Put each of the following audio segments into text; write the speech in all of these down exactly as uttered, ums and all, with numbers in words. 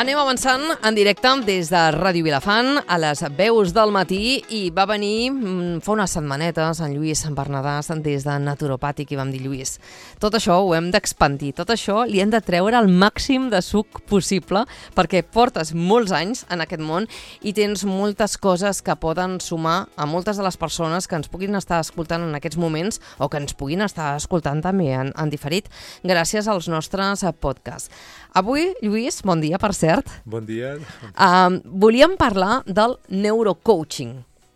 Anem avançant en directe des de Ràdio Vilafant a les veus del matí i va venir fa unes setmanetes en Lluís Bernadàs des de Naturopàtic i vam dir, Lluís, tot això ho hem d'expandir, tot això li hem de treure el màxim de suc possible perquè portes molts anys en aquest món i tens moltes coses que poden sumar a moltes de les persones que ens puguin estar escoltant en aquests moments o que ens puguin estar escoltant també en, en diferit gràcies als nostres podcasts. Avui, Lluís, bon dia, per cert. Bon dia. Uh, volíem parlar del neurocoaching.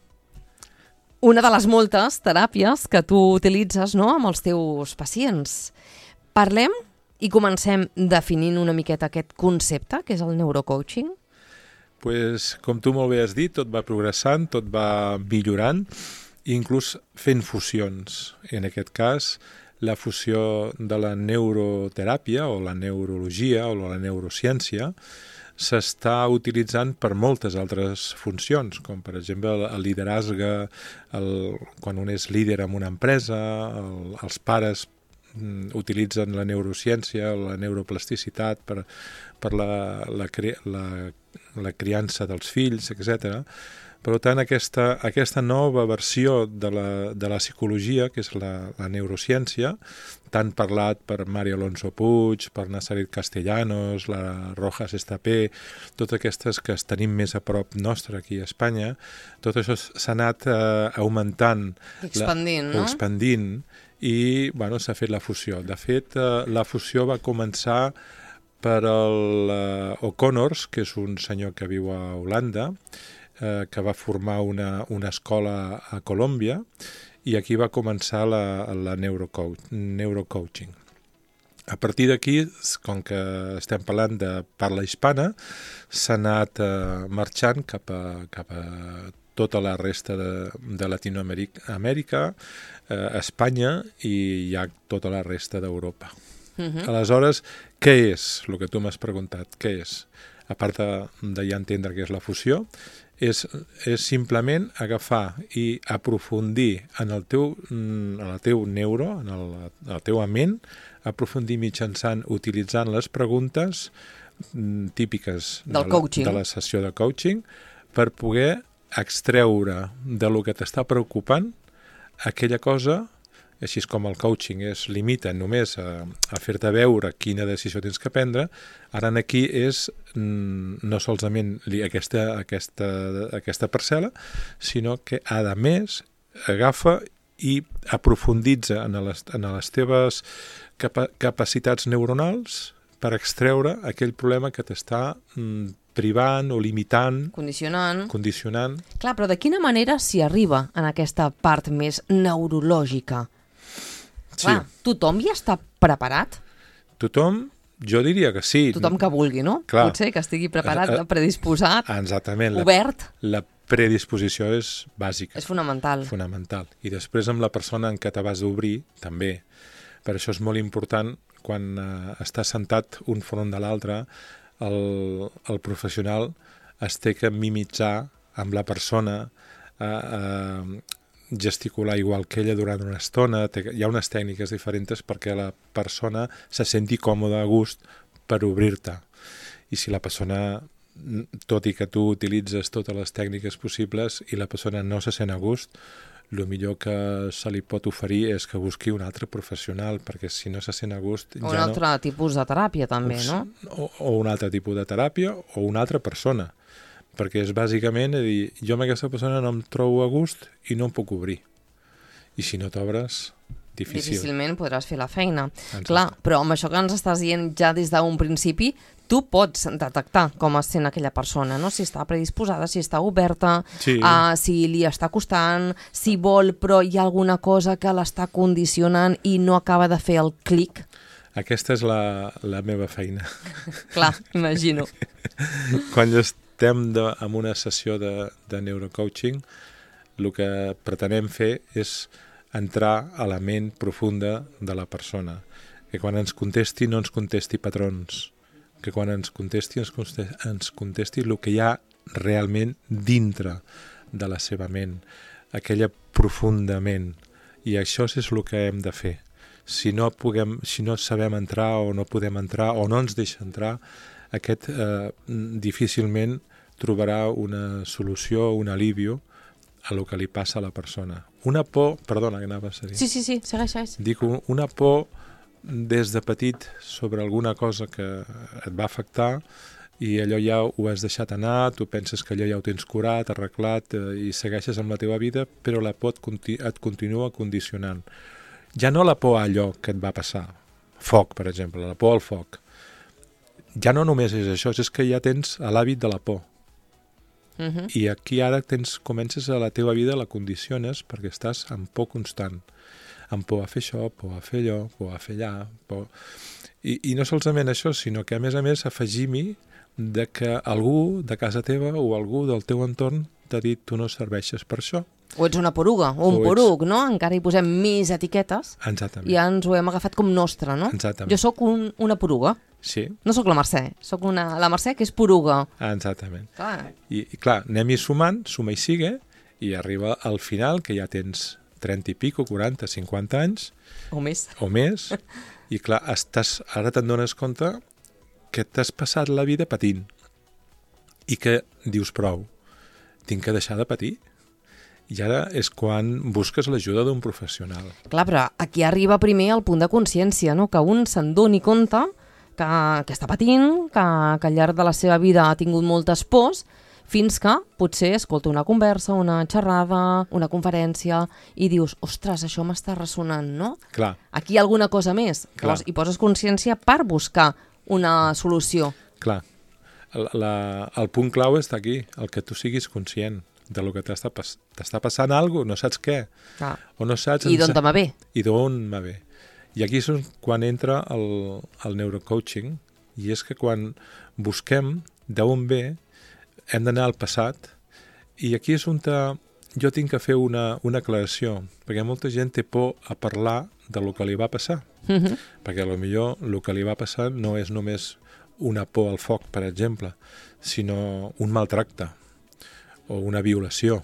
Una de les moltes teràpies que tu utilitzes, no?, amb els teus pacients. Parlem i comencem definint una miqueta aquest concepte, que és el neurocoaching. Pues, com tu molt bé has dit, tot va progressant, tot va millorant, inclús fent fusions. En aquest cas, la fusió de la neuroteràpia o la neurologia o la neurociència s'està utilitzant per moltes altres funcions, com per exemple el lideratge, el, quan un és líder en una empresa, el, els pares mm, utilitzen la neurociència o la neuroplasticitat per, per la, la, la, la criança dels fills, etcètera. Per tant, aquesta, aquesta nova versió de la, de la psicologia, que és la, la neurociència, tant parlat per Mari Alonso Puig, per Nazaret Castellanos, la Rojas Estapé, totes aquestes que es tenim més a prop nostre aquí a Espanya, tot això s'ha anat eh, augmentant, expandint, la, no? expandint i bueno, s'ha fet la fusió. De fet, eh, la fusió va començar per l'O'Connors, que és un senyor que viu a Holanda, Eh, que va formar una, una escola a Colòmbia i aquí va començar la, la neurocoach, neurocoaching. A partir d'aquí, com que estem parlant de parla hispana, s'ha anat eh, marxant cap a, cap a tota la resta de, de Latinoamèrica, Amèrica, eh, Espanya i ja tota la resta d'Europa. Uh-huh. Aleshores, què és el que tu m'has preguntat? Què és? A part de, de ja entendre què és la fusió, És, és simplement agafar i aprofundir en el teu, en el teu neuro, en el, en la teva ment, aprofundir mitjançant, utilitzant les preguntes típiques del de, coaching. La, de la sessió de coaching per poder extreure de lo que t'està preocupant aquella cosa. Així com el coaching es limita només a, a fer-te veure quina decisió tens que prendre, ara aquí és mm, no solament aquesta, aquesta, aquesta parcel·la, sinó que, a més, agafa i aprofunditza en les, en les teves capa, capacitats neuronals per extreure aquell problema que t'està mm, privant o limitant, condicionant. condicionant. Clar, però de quina manera s'hi arriba en aquesta part més neurològica? Clar, sí. Tothom hi està preparat? Tothom, jo diria que sí. Tothom que vulgui, no? Clar. Potser que estigui preparat, predisposat, exactament. obert. La, la predisposició és bàsica. És fonamental. Fonamental. I després amb la persona en què te vas d'obrir, també. Per això és molt important, quan eh, està sentat un front de l'altre, el, el professional es té que mimitzar amb la persona, eh, eh, gesticular igual que ella durant una estona. Hi ha unes tècniques diferents perquè la persona se senti còmoda, a gust, per obrir-te. I si la persona, tot i que tu utilitzes totes les tècniques possibles i la persona no se sent a gust, el millor que se li pot oferir és que busqui un altre professional, perquè si no se sent a gust... O un ja altre no... tipus de teràpia, també, no? O, o un altre tipus de teràpia o una altra persona. Perquè és bàsicament a dir, jo amb aquesta persona no em trobo a gust i no em puc obrir. I si no t'obres, difícil. Difícilment podràs fer la feina. Exacte. Clar, però amb això que ens estàs dient ja des d'un principi, tu pots detectar com es sent aquella persona, no? Si està predisposada, si està oberta, sí. uh, si li està costant, si vol, però hi ha alguna cosa que l'està condicionant i no acaba de fer el clic. Aquesta és la, la meva feina. Clar, imagino. Quan estem de, en una sessió de, de neurocoaching, el que pretenem fer és entrar a la ment profunda de la persona. Que quan ens contesti no ens contesti patrons, que quan ens contesti ens contesti, ens contesti el que hi ha realment dintre de la seva ment, aquella profundament. I això és el que hem de fer. Si no, puguem, si no sabem entrar o no podem entrar o no ens deixa entrar, aquest eh, difícilment trobarà una solució, un alivio a lo que li passa a la persona. Una por, perdona, que anaves a dir. Sí, sí, sí, segueix, segueix. Dic, una por des de petit sobre alguna cosa que et va afectar i allò ja ho has deixat anar, tu penses que allò ja ho tens curat, arreglat eh, i segueixes amb la teva vida, però la por et, conti et continua condicionant. Ja no la por a allò que et va passar, foc, per exemple, la por al foc. Ja no només és això, és que ja tens l'hàbit de la por. Uh -huh. I aquí ara tens, comences a la teva vida, la condiciones perquè estàs en por constant. Amb por a fer això, por a fer allò, por a fer allà. Por... I, I no solament això, sinó que a més a més afegim-hi de que algú de casa teva o algú del teu entorn t'ha dit tu no serveixes per això. O ets una poruga, o un O ets- poruc, no? Encara hi posem més etiquetes Exactament. i ja ens ho hem agafat com nostre, no? Exactament. Jo sóc un, una poruga. Sí, No sóc la Mercè, sóc una, la Mercè que és poruga. exactament. Clar. I, i clar, anem-hi sumant, suma i sigue, i arriba al final que ja tens trenta i pico, quaranta, cinquanta anys, O més. o més, i clar, estàs, ara te'n dones compte que t'has passat la vida patint i que dius prou, tinc que deixar de patir. I ara és quan busques l'ajuda d'un professional. Clar, però aquí arriba primer el punt de consciència, no? Que un se'n doni compte que, que està patint, que, que al llarg de la seva vida ha tingut moltes pors, fins que potser escolta una conversa, una xerrada, una conferència, i dius, ostres, això m'està ressonant, no? Clar, Aquí hi ha alguna cosa més. Clar. Llavors, hi poses consciència per buscar una solució. clar. La, la, el punt clau està aquí, el que tu siguis conscient de lo que t'està pas, t'està passant alguna cosa, no saps què, Clar. o no saps... I d'on te va bé. I d'on va bé. I aquí és quan entra el, el neurocoaching, i és que quan busquem d'on ve, hem d'anar al passat, i aquí és on te, jo tinc que fer una, una aclaració, perquè molta gent té por a parlar de lo que li va passar, Uh -huh. perquè potser el que li va passar no és només una por al foc, per exemple, sinó un maltracte o una violació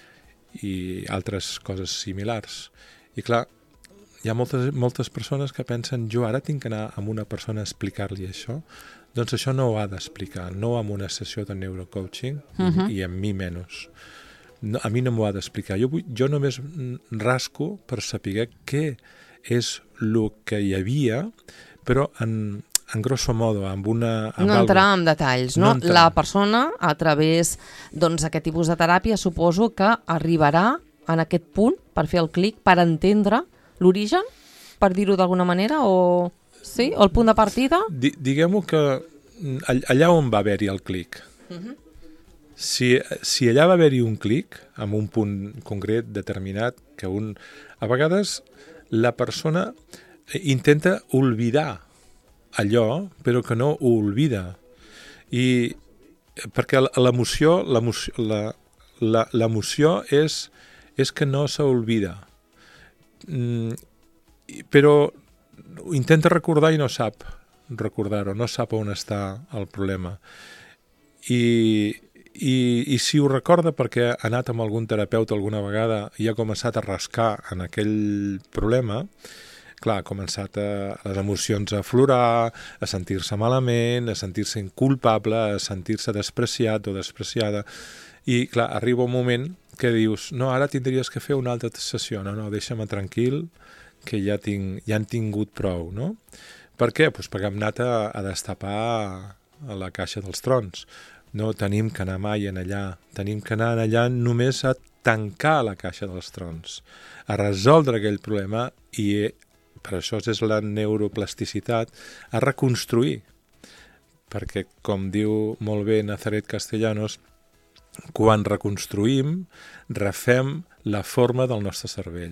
i altres coses similars. I clar, hi ha moltes, moltes persones que pensen jo ara tinc que anar amb una persona a explicar-li això. Doncs això no ho ha d'explicar, no amb una sessió de neurocoaching Mhm. i amb mi menys. No, a mi no m'ho ha d'explicar. Jo, vull, jo només mm, rasco per saber què és el que hi havia, però en, en grosso modo, amb una... Amb No algo. entrar en detalls, no? No entrar. La persona, a través doncs, d'aquest tipus de teràpia, suposo que arribarà en aquest punt per fer el clic, per entendre l'origen, per dir-ho d'alguna manera, o... Sí? O el punt de partida? Di, Diguem-ho que mm, all- allà on va haver-hi el clic. Si, si allà va haver-hi un clic, amb un punt concret determinat, que un... A vegades la persona intenta oblidar allò, però que no ho oblida. I perquè l'emoció l'emoció la, la, l'emoció és, és que no s'oblida. Mm, i- però intenta recordar i no sap recordar-ho, no sap on està el problema. I, i, i si ho recorda perquè ha anat amb algun terapeuta alguna vegada i ha començat a rascar en aquell problema, clar, ha començat a, les emocions a aflorar, a sentir-se malament, a sentir-se inculpable, a sentir-se despreciat o despreciada. I, clar, arriba un moment que dius, no, ara tindries que fer una altra sessió. No, no, deixa'm tranquil, que ja, tinc, ja han tingut prou, no? Per què? Pues perquè hem anat a, a destapar a la caixa dels trons. No tenim que anar mai en allà. Tenim que anar allà només a tancar la caixa dels trons, a resoldre aquell problema i per això és la neuroplasticitat, a reconstruir. Perquè, com diu molt bé Nazaret Castellanos, quan reconstruïm, refem la forma del nostre cervell.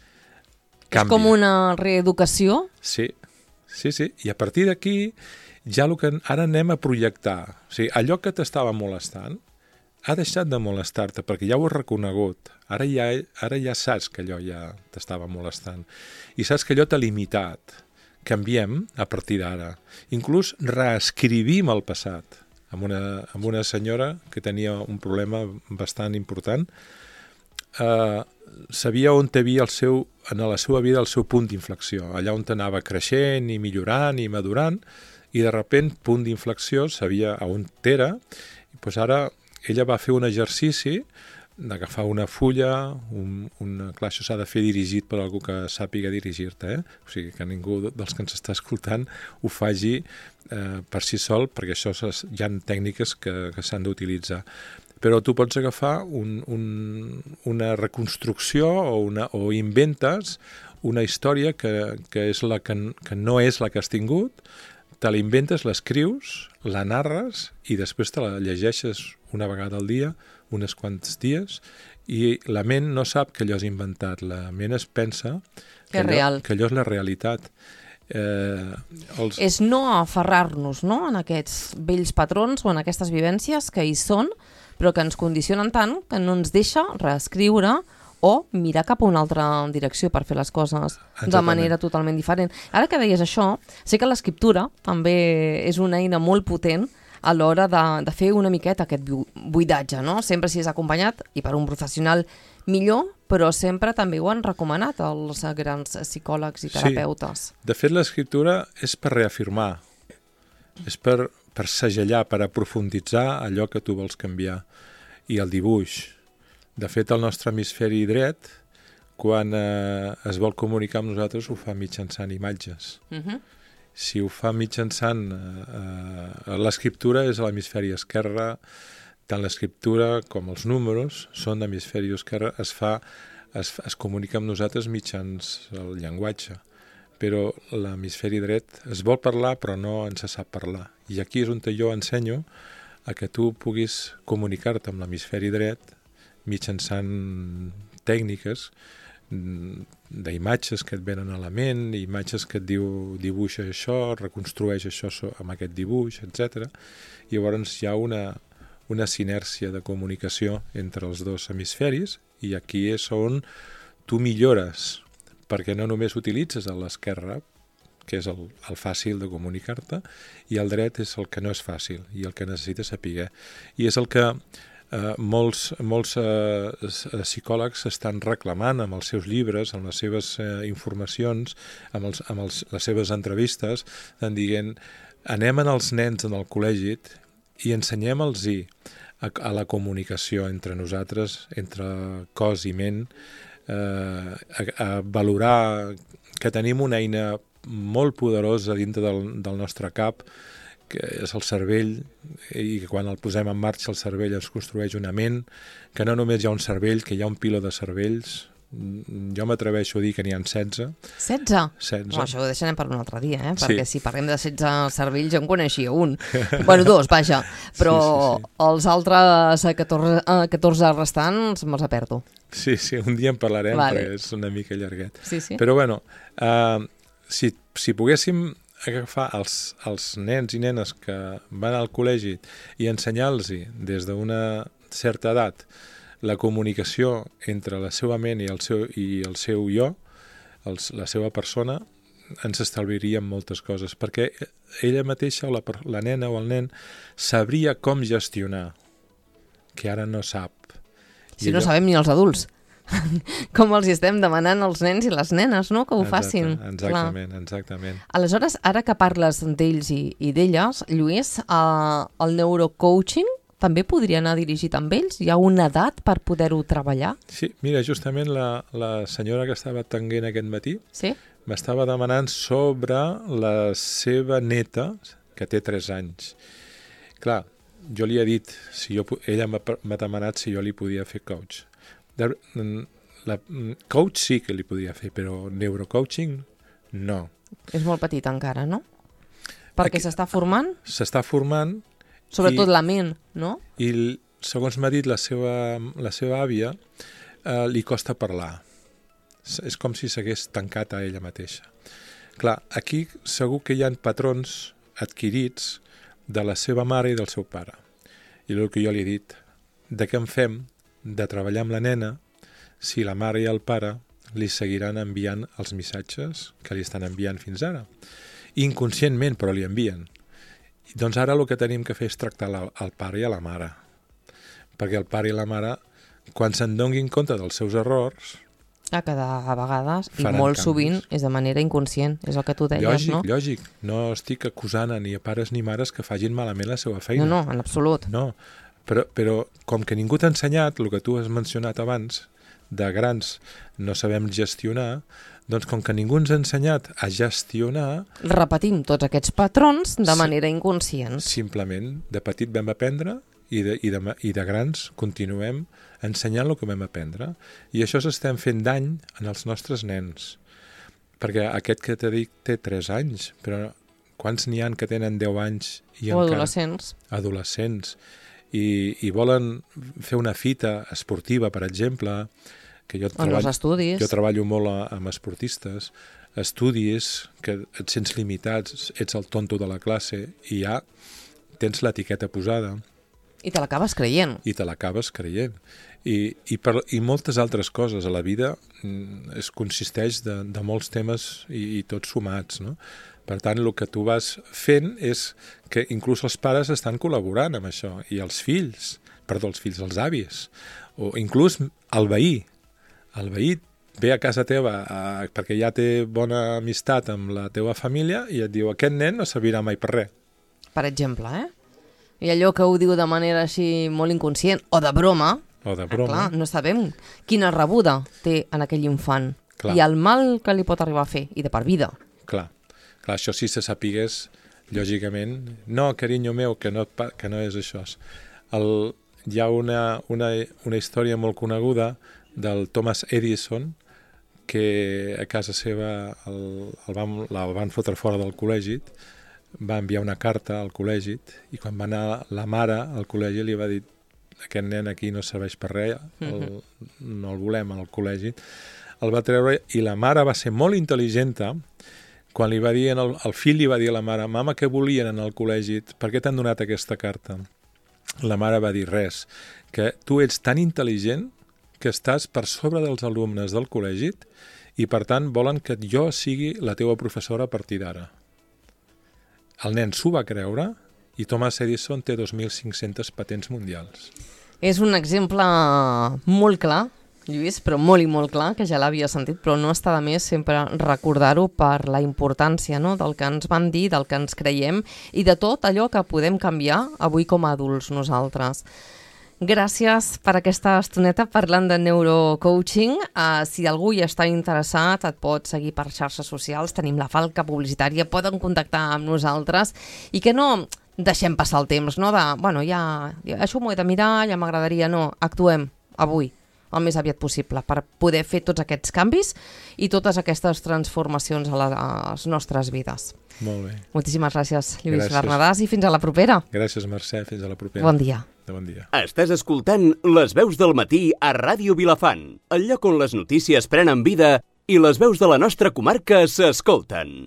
És com una reeducació? Sí, sí, sí. I a partir d'aquí, ja el que ara anem a projectar. O sigui, allò que t'estava molestant ha deixat de molestar-te, perquè ja ho has reconegut. Ara ja, ara ja saps que allò ja t'estava molestant. I saps que allò t'ha limitat. Canviem a partir d'ara. Inclús reescrivim el passat. Amb una, amb una senyora que tenia un problema bastant important, eh, sabia on havia el seu, en la seva vida el seu punt d'inflexió, allà on anava creixent i millorant i madurant, i de sobte, punt d'inflexió, sabia a on era, i doncs ara ella va fer un exercici d'agafar una fulla, un, una, clar, això s'ha de fer dirigit per algú que sàpiga dirigir-te, eh? O sigui, que ningú dels que ens està escoltant ho faci eh, per si sol, perquè això hi ha tècniques que, que s'han d'utilitzar. Però tu pots agafar un, un, una reconstrucció o, una, o inventes una història que, que, és la que, que no és la que has tingut, te l'inventes, l'escrius, la narres i després te la llegeixes una vegada al dia, uns quants dies, i la ment no sap que allò és inventat, la ment es pensa que, allò, que allò és la realitat. Eh, els... És no aferrar-nos, no?, en aquests vells patrons o en aquestes vivències que hi són, però que ens condicionen tant que no ens deixa reescriure o mirar cap a una altra direcció per fer les coses Exactament. De manera totalment diferent. Ara que deies això, sé que l'escriptura també és una eina molt potent a l'hora de, de fer una miqueta aquest buidatge, no? Sempre si és acompanyat i per un professional millor, però sempre també ho han recomanat els grans psicòlegs i terapeutes. Sí. De fet, l'escriptura és per reafirmar, és per, per segellar, per aprofunditzar allò que tu vols canviar. I el dibuix. De fet, el nostre hemisferi dret, quan eh, es vol comunicar amb nosaltres, ho fa mitjançant imatges. Uh-huh. Si ho fa mitjançant eh, l'escriptura és a l'hemisferi esquerre, tant l'escriptura com els números són d'hemisferi esquerre, es, fa, es, es comunica amb nosaltres mitjans el llenguatge, però l'hemisferi dret es vol parlar però no ens sap parlar. I aquí és on jo ensenyo a que tu puguis comunicar-te amb l'hemisferi dret mitjançant tècniques d'imatges que et venen a la ment, imatges que et diu dibuixa això, reconstrueix això amb aquest dibuix, etcètera. I llavors hi ha una, una sinèrcia de comunicació entre els dos hemisferis i aquí és on tu millores, perquè no només utilitzes a l'esquerra, que és el, el fàcil de comunicar-te, i el dret és el que no és fàcil i el que necessites saber. I és el que Uh, molts, molts uh, psicòlegs estan reclamant amb els seus llibres, amb les seves uh, informacions, amb, els, amb els, les seves entrevistes, estan dient, anem en els nens en el col·legi i ensenyem-los a, a la comunicació entre nosaltres, entre cos i ment, uh, a, a valorar que tenim una eina molt poderosa dintre del, del nostre cap, que és el cervell, i que quan el posem en marxa el cervell es construeix una ment, que no només hi ha un cervell, que hi ha un piló de cervells. Jo m'atreveixo a dir que n'hi ha setze. setze? setze. No, això ho deixarem per un altre dia, eh? Perquè sí. Si parlem de setze cervells jo en coneixia un. Bueno, dos, vaja. Però sí, sí, sí. Els altres catorze, catorze restants me'ls perdo. Sí, sí, un dia en parlarem, vale. Perquè és una mica llarguet. Sí, sí. Però bueno, uh, si, si poguéssim agafar els, els nens i nenes que van al col·legi i ensenyar-los des d'una certa edat la comunicació entre la seva ment i el seu, i el seu jo, els, la seva persona, ens estalviaríem moltes coses, perquè ella mateixa, o la, la nena o el nen, sabria com gestionar, que ara no sap. Si no sabem ni els adults. Com els estem demanant als nens i les nenes, no?, que ho Exacte, facin. Exactament, Clar. exactament. Aleshores, ara que parles d'ells i, i d'elles, Lluís, eh, el neurocoaching també podria anar dirigit amb ells? Hi ha una edat per poder-ho treballar? Sí, mira, justament la, la senyora que estava atenent aquest matí sí? m'estava demanant sobre la seva neta, que té tres anys. Clar, jo li he dit, si jo, ella m'ha demanat si jo li podia fer coach. De, la, coach sí que li podia fer, però neurocoaching no. És molt petit encara, no? Perquè s'està formant? S'està formant. Sobretot i, la ment, no? I segons m'ha dit la seva, la seva àvia, eh, li costa parlar. És com si s'hagués tancat a ella mateixa. Clar, aquí segur que hi ha patrons adquirits de la seva mare i del seu pare. I el que jo li he dit, de què en fem de treballar amb la nena si la mare i el pare li seguiran enviant els missatges que li estan enviant fins ara. Inconscientment, però li envien. I doncs ara el que tenim que fer és tractar la, el pare i a la mare. Perquè el pare i la mare, quan se'n donguin compte dels seus errors, A cada vegades, i faran molt canvis. sovint, és de manera inconscient, és el que tu deies, Lògic, no? lògic. No estic acusant a ni a pares ni mares que facin malament la seva feina. No, no, en absolut. No, però, però com que ningú t'ha ensenyat, el que tu has mencionat abans, de grans no sabem gestionar, doncs com que ningú ens ha ensenyat a gestionar... Repetim tots aquests patrons de Sí. manera inconscient. Simplement, de petit vam aprendre i de, i de, i de grans continuem ensenyant el que vam aprendre. I això s'estem fent dany en els nostres nens. Perquè aquest que t'he dit té tres anys, però quants n'hi ha que tenen deu anys i O encara... adolescents. Adolescents. I, i volen fer una fita esportiva, per exemple, que jo En els treballo, estudis. jo treballo molt a, amb esportistes, estudis, que et sents limitats, ets el tonto de la classe i ja tens l'etiqueta posada I te l'acabes creient. i te l'acabes creient. I, i, per, I moltes altres coses a la vida mm, es consisteix de, de molts temes i, i tots sumats, no? Per tant, el que tu vas fent és que inclús els pares estan col·laborant amb això, i els fills, perdó, els fills, els avis, o inclús el veí. El veí ve a casa teva a, perquè ja té bona amistat amb la teva família i et diu, aquest nen no servirà mai per res. Per exemple, eh? I allò que ho diu de manera així molt inconscient, o de broma, O de ah, broma. clar, no sabem quina rebuda té en aquell infant. Clar. I el mal que li pot arribar a fer, i de per vida. Clar, clar, això sí se sapigués, lògicament, no, carinyo meu, que no, pa- que no és això. El, hi ha una, una, una història molt coneguda del Thomas Edison, que a casa seva el, el, van, la van fotre fora del col·legi, va enviar una carta al col·legi, i quan va anar la mare al col·legi li va dir, aquest nen aquí no serveix per res, el, no el volem al col·legi. El va treure i la mare va ser molt intel·ligenta. Quan li va dir, el, el fill li va dir a la mare, mama, què volien en el col·legi? Per què t'han donat aquesta carta? La mare va dir res, que tu ets tan intel·ligent que estàs per sobre dels alumnes del col·legi i per tant volen que jo sigui la teva professora a partir d'ara. El nen s'ho va creure i Thomas Edison té dos mil cinc-centes patents mundials. És un exemple molt clar, Lluís, però molt i molt clar, que ja l'havia sentit, però no està de més sempre recordar-ho per la importància, no?, del que ens van dir, del que ens creiem i de tot allò que podem canviar avui com a adults nosaltres. Gràcies per aquesta estoneta parlant de neurocoaching. Uh, si algú hi està interessat, et pot seguir per xarxes socials, tenim la falca publicitària, poden contactar amb nosaltres i que no deixem passar el temps, no? De, bueno, ja, això m'ho he de mirar, ja m'agradaria, no, actuem avui, el més aviat possible, per poder fer tots aquests canvis i totes aquestes transformacions a les nostres vides. Molt bé. Moltíssimes gràcies, Lluís Gràcies. Bernadàs, i fins a la propera. Gràcies, Mercè. Fins a la propera. Bon dia. De bon dia. Estàs escoltant Les veus del matí a Ràdio Vilafant, el lloc on les notícies prenen vida i les veus de la nostra comarca s'escolten.